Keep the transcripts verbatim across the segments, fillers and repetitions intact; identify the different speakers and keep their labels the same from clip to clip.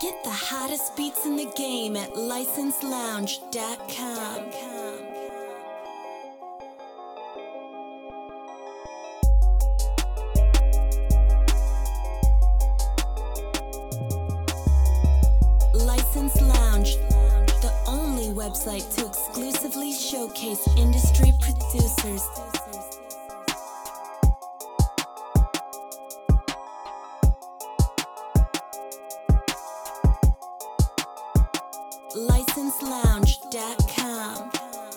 Speaker 1: Get the hottest beats in the game at license lounge dot com. License Lounge, the only website to exclusively showcase industry producers. license lounge dot com.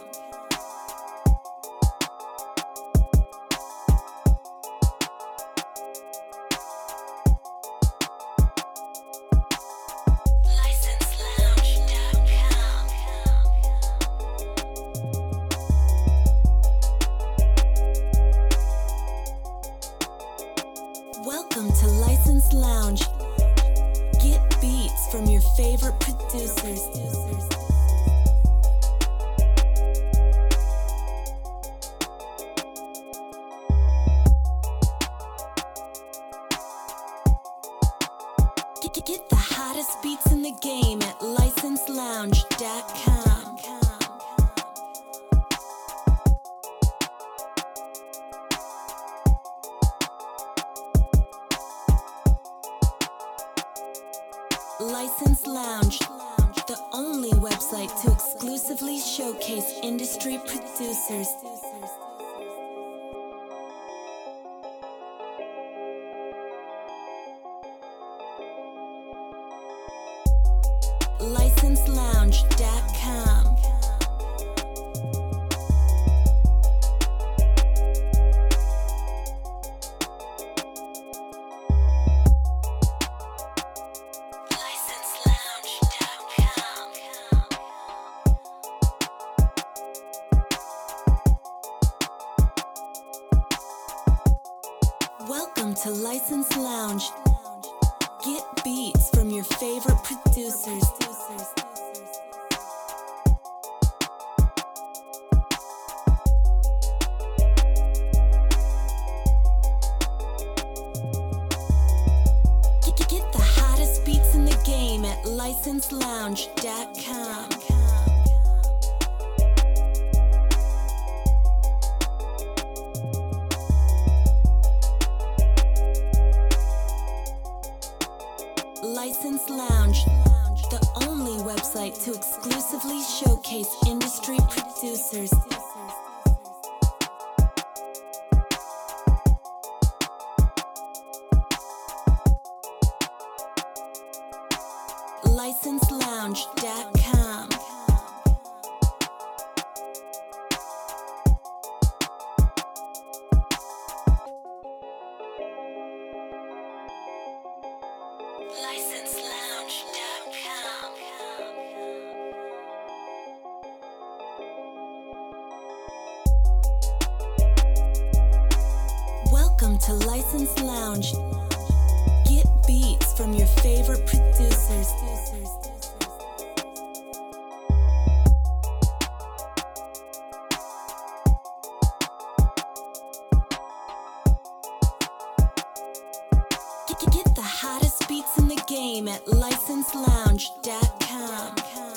Speaker 1: Welcome to License Lounge. Get beats from your favorite producers. Get, get the hottest beats in the game at license lounge dot com. License Lounge, the only website to exclusively showcase industry producers. license lounge dot com. Welcome to License Lounge. Get beats from your favorite producers. Get, get the hottest beats in the game at license lounge dot com. License Lounge, the only website to exclusively showcase industry producers. license lounge dot com. license lounge dot com. Welcome to License Lounge. Get beats from your favorite producers. Get, get the hottest beats in the game at license lounge dot com.